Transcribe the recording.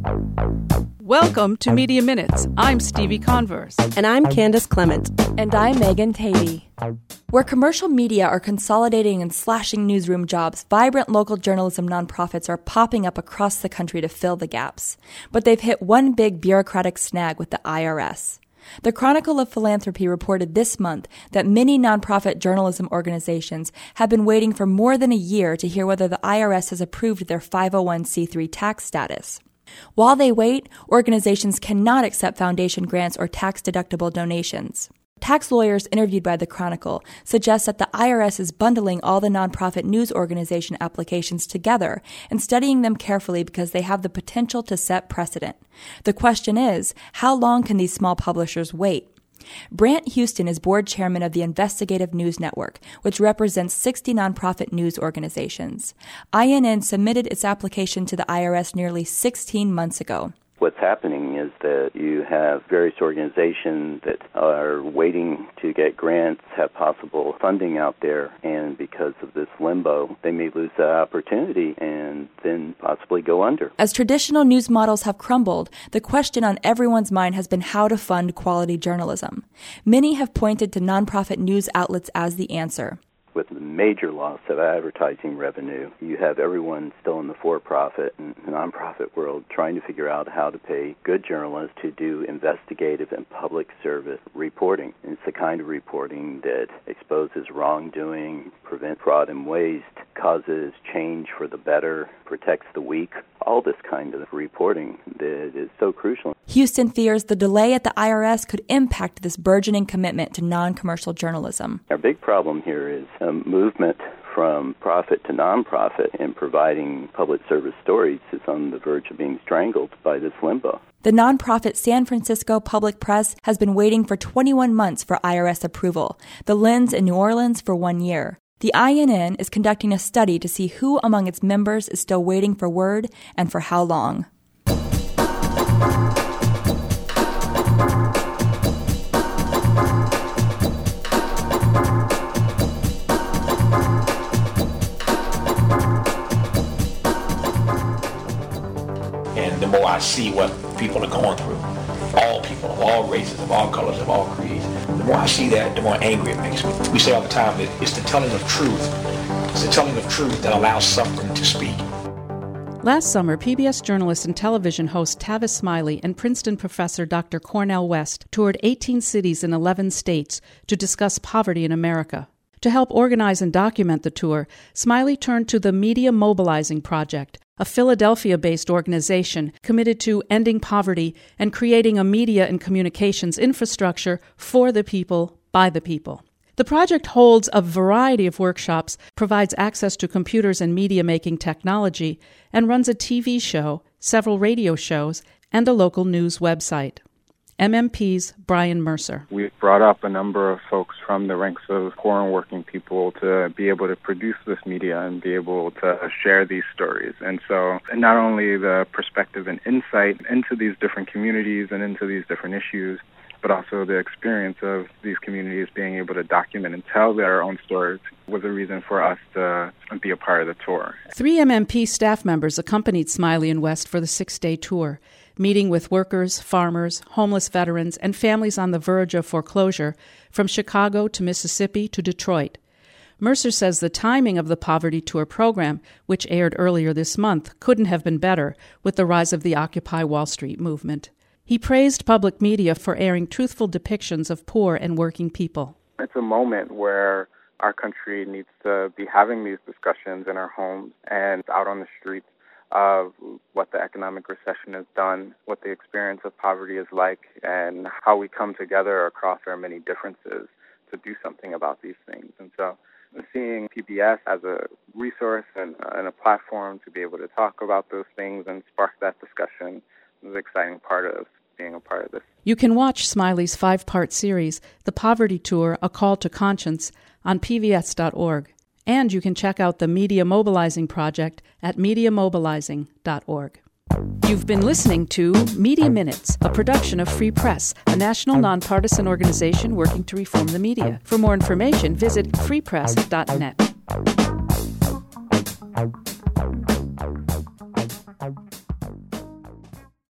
Welcome to Media Minutes. I'm Stevie Converse. And I'm Candace Clement. And I'm Megan Tatey. Where commercial media are consolidating and slashing newsroom jobs, vibrant local journalism nonprofits are popping up across the country to fill the gaps. But they've hit one big bureaucratic snag with the IRS. The Chronicle of Philanthropy reported this month that many nonprofit journalism organizations have been waiting for more than a year to hear whether the IRS has approved their 501c3 tax status. While they wait, organizations cannot accept foundation grants or tax-deductible donations. Tax lawyers interviewed by the Chronicle suggest that the IRS is bundling all the nonprofit news organization applications together and studying them carefully because they have the potential to set precedent. The question is, how long can these small publishers wait? Brant Houston is board chairman of the Investigative News Network, which represents 60 nonprofit news organizations. INN submitted its application to the IRS nearly 16 months ago. What's happening is that you have various organizations that are waiting to get grants, have possible funding out there, and because of this limbo, they may lose that opportunity and then possibly go under. As traditional news models have crumbled, the question on everyone's mind has been how to fund quality journalism. Many have pointed to nonprofit news outlets as the answer. With the major loss of advertising revenue, you have everyone still in the for-profit and nonprofit world trying to figure out how to pay good journalists to do investigative and public service reporting. And it's the kind of reporting that exposes wrongdoing, prevents fraud and waste, causes change for the better, protects the weak, all this kind of reporting that is so crucial. Houston fears the delay at the IRS could impact this burgeoning commitment to non-commercial journalism. Our big problem here is a movement from profit to nonprofit in providing public service stories is on the verge of being strangled by this limbo. The nonprofit San Francisco Public Press has been waiting for 21 months for IRS approval, the Lens in New Orleans for 1 year. The INN is conducting a study to see who among its members is still waiting for word and for how long. And the more I see what people are going through, all people of all races, of all colors, of all creeds, the more I see that, the more angry it makes me. We say all the time that it's the telling of truth. It's the telling of truth that allows something to speak. Last summer, PBS journalist and television host Tavis Smiley and Princeton professor Dr. Cornel West toured 18 cities in 11 states to discuss poverty in America. To help organize and document the tour, Smiley turned to the Media Mobilizing Project, a Philadelphia-based organization committed to ending poverty and creating a media and communications infrastructure for the people, by the people. The project holds a variety of workshops, provides access to computers and media-making technology, and runs a TV show, several radio shows, and a local news website. MMP's Brian Mercer. We've brought up a number of folks from the ranks of poor and working people to be able to produce this media and be able to share these stories. And so not only the perspective and insight into these different communities and into these different issues, but also the experience of these communities being able to document and tell their own stories was a reason for us to be a part of the tour. 3 MMP staff members accompanied Smiley and West for the 6-day tour, meeting with workers, farmers, homeless veterans, and families on the verge of foreclosure from Chicago to Mississippi to Detroit. Mercer says the timing of the Poverty Tour program, which aired earlier this month, couldn't have been better with the rise of the Occupy Wall Street movement. He praised public media for airing truthful depictions of poor and working people. It's a moment where our country needs to be having these discussions in our homes and out on the streets of what the economic recession has done, what the experience of poverty is like, and how we come together across our many differences to do something about these things. And so seeing PBS as a resource and a platform to be able to talk about those things and spark that discussion is an exciting part of being a part of this. You can watch Smiley's 5-part series, The Poverty Tour, A Call to Conscience, on pbs.org. And you can check out the Media Mobilizing Project at mediamobilizing.org. You've been listening to Media Minutes, a production of Free Press, a national nonpartisan organization working to reform the media. For more information, visit freepress.net.